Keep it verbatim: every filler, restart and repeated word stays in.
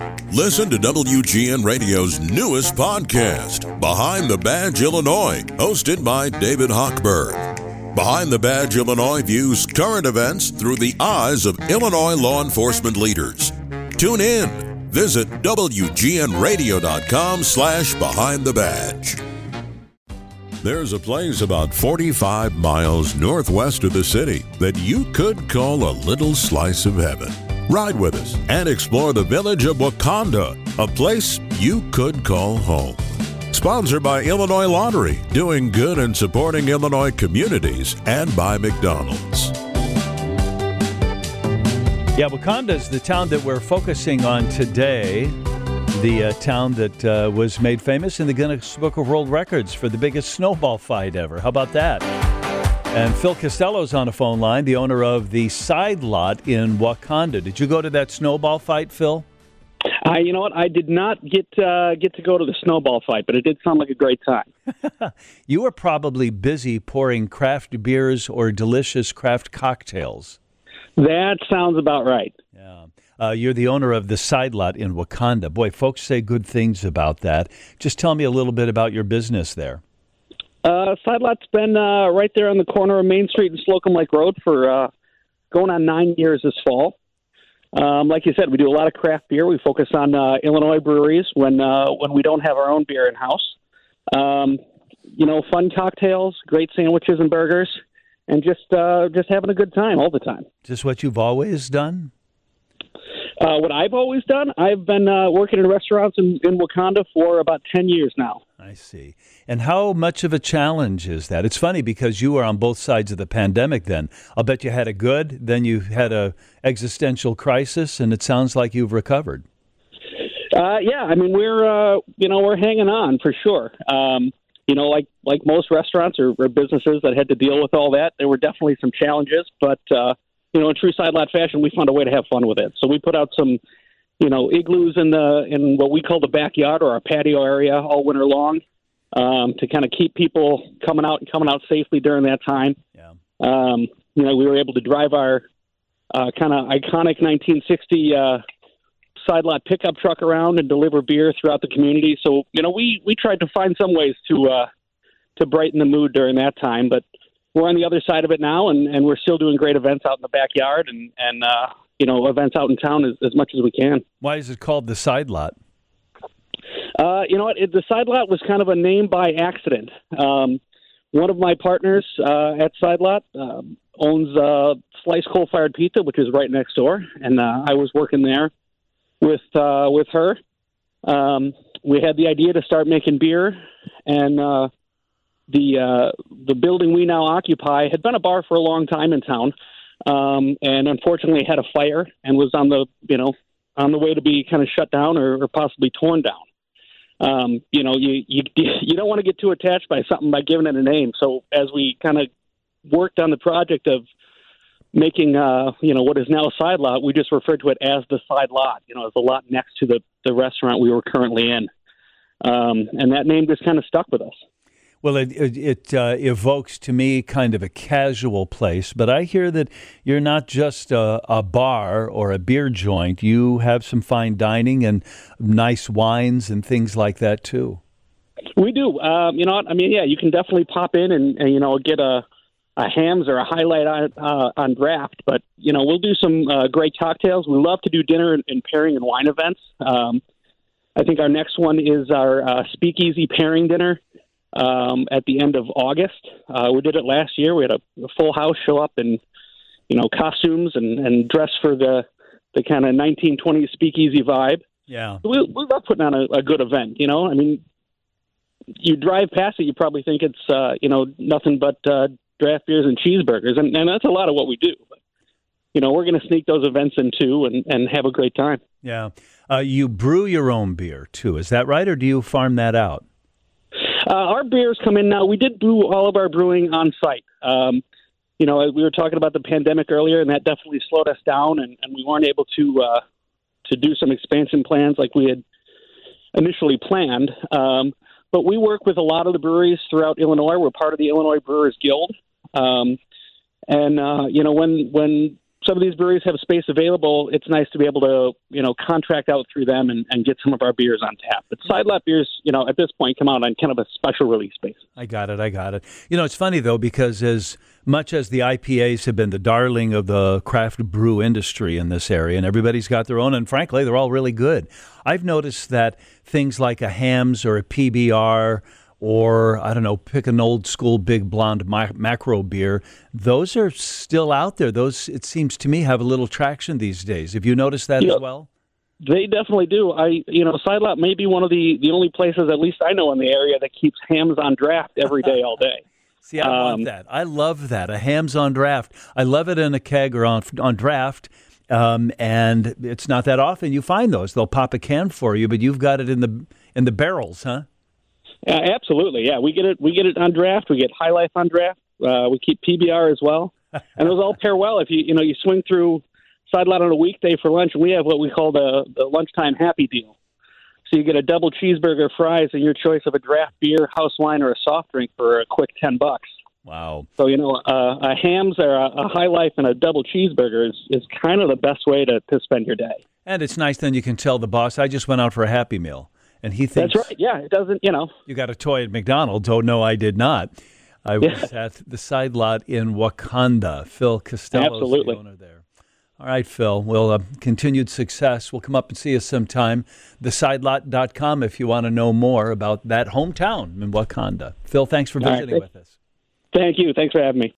Listen to W G N Radio's newest podcast, Behind the Badge Illinois, hosted by David Hochberg. Behind the Badge Illinois views current events through the eyes of Illinois law enforcement leaders. Tune in. Visit W G N radio dot com slash behind the badge. There's a place about forty-five miles northwest of the city that you could call a little slice of heaven. Ride with us and explore the village of Wauconda, a place you could call home. Sponsored by Illinois Lottery, doing good and supporting Illinois communities, and by McDonald's. Yeah, Wauconda is the town that we're focusing on today. The uh, town that uh, was made famous in the Guinness Book of World Records for the biggest snowball fight ever. How about that? And Phil Costello's on a phone line, the owner of the Side Lot in Wauconda. Did you go to that snowball fight, Phil? Uh, you know what? I did not get uh, get to go to the snowball fight, but it did sound like a great time. You were probably busy pouring craft beers or delicious craft cocktails. That sounds about right. Yeah. Uh, you're the owner of the Side Lot in Wauconda. Boy, folks say good things about that. Just tell me a little bit about your business there. Uh, Side Lot's been uh, right there on the corner of Main Street and Slocum Lake Road for uh, going on nine years this fall. Um, like you said, we do a lot of craft beer. We focus on uh, Illinois breweries when uh, when we don't have our own beer in house. Um, you know, fun cocktails, great sandwiches and burgers, and just uh, just having a good time all the time. Just what you've always done? Uh, what I've always done, I've been uh, working in restaurants in, in Wauconda for about ten years now. I see. And how much of a challenge is that? It's funny because you were on both sides of the pandemic then. I'll bet you had a good, then you had a existential crisis, and it sounds like you've recovered. Uh, yeah, I mean, we're, uh, you know, we're hanging on for sure. Um, you know, like like most restaurants or, or businesses that had to deal with all that, there were definitely some challenges, but, uh, you know, in true Side Lot fashion, we found a way to have fun with it. So we put out some, you know, igloos in the in what we call the backyard or our patio area all winter long um, to kind of keep people coming out and coming out safely during that time. Yeah. Um, you know, we were able to drive our uh, kind of iconic nineteen sixty uh, Side Lot pickup truck around and deliver beer throughout the community. So, you know, we, we tried to find some ways to uh, to brighten the mood during that time, but we're on the other side of it now, and, and we're still doing great events out in the backyard and, and uh, you know, events out in town as, as much as we can. Why is it called the Side Lot? Uh, you know what? It, the Side Lot was kind of a name by accident. Um, one of my partners uh, at Side Lot uh, owns uh, Slice Coal Fired Pizza, which is right next door, and uh, I was working there with uh, with her. Um, we had the idea to start making beer, and uh, the uh, the building we now occupy had been a bar for a long time in town, um, and unfortunately had a fire and was on the you know on the way to be kind of shut down or, or possibly torn down. Um, you know, you you you don't want to get too attached by something by giving it a name. So as we kind of worked on the project of making uh, you know what is now Side Lot, we just referred to it as the Side Lot. You know, as the lot next to the the restaurant we were currently in, um, and that name just kind of stuck with us. Well, it it, it uh, evokes to me kind of a casual place, but I hear that you're not just a, a bar or a beer joint. You have some fine dining and nice wines and things like that too. We do. Um, you know what? I mean, yeah, you can definitely pop in and, and you know get a, a Hams or a Highlight on uh, on draft, but you know we'll do some uh, great cocktails. We love to do dinner and, and pairing and wine events. Um, I think our next one is our uh, Speakeasy pairing dinner. Um, at the end of August. Uh, we did it last year. We had a, a full house show up in, you know, costumes and, and dress for the, the kind of nineteen twenties speakeasy vibe. Yeah. We, we love putting on a, a good event, you know. I mean, you drive past it, you probably think it's, uh, you know, nothing but uh, draft beers and cheeseburgers, and, and that's a lot of what we do. But, you know, we're going to sneak those events in, too, and, and have a great time. Yeah. Uh, you brew your own beer, too. Is that right, or do you farm that out? Uh, our beers come in now. We did brew all of our brewing on site. Um, you know, we were talking about the pandemic earlier, and that definitely slowed us down, and, and we weren't able to uh, to do some expansion plans like we had initially planned. Um, but we work with a lot of the breweries throughout Illinois. We're part of the Illinois Brewers Guild, um, and uh, you know, when when some of these breweries have space available, it's nice to be able to, you know, contract out through them and, and get some of our beers on tap. But Side Lot beers, you know, at this point come out on kind of a special release basis. I got it. I got it. You know, it's funny, though, because as much as the I P As have been the darling of the craft brew industry in this area, and everybody's got their own, and frankly, they're all really good. I've noticed that things like a Hamm's or a P B R or, I don't know, pick an old school big blonde ma- macro beer, those are still out there. Those, it seems to me, have a little traction these days. Have you noticed that yeah, as well? They definitely do. I, you know, Side Lot may be one of the, the only places, at least I know in the area, that keeps Hamm's on draft every day, all day. See, I um, want that. I love that. A Hamm's on draft. I love it in a keg or on, on draft. Um, and it's not that often you find those. They'll pop a can for you, but you've got it in the in the barrels, huh? Yeah, absolutely. Yeah, we get it. We get it on draft. We get High Life on draft. Uh, we keep P B R as well, and those all pair well. If you you know you swing through Side Lot on a weekday for lunch, and we have what we call the the lunchtime happy deal. So you get a double cheeseburger, fries, and your choice of a draft beer, house wine, or a soft drink for a quick ten bucks. Wow. So you know uh, a Hamm's or a, a High Life and a double cheeseburger is, is kind of the best way to, to spend your day. And it's nice then you can tell the boss, I just went out for a Happy Meal. And he thinks, that's right. Yeah, it doesn't, you know. You got a toy at McDonald's. Oh, no, I did not. I was Yeah. at the Side Lot in Wakanda. Phil Costello is the owner there. All right, Phil. Well, uh, continued success. We'll come up and see you sometime. the side lot dot com if you want to know more about that hometown in Wakanda. Phil, thanks for All right, visiting thank- with us. Thank you. Thanks for having me.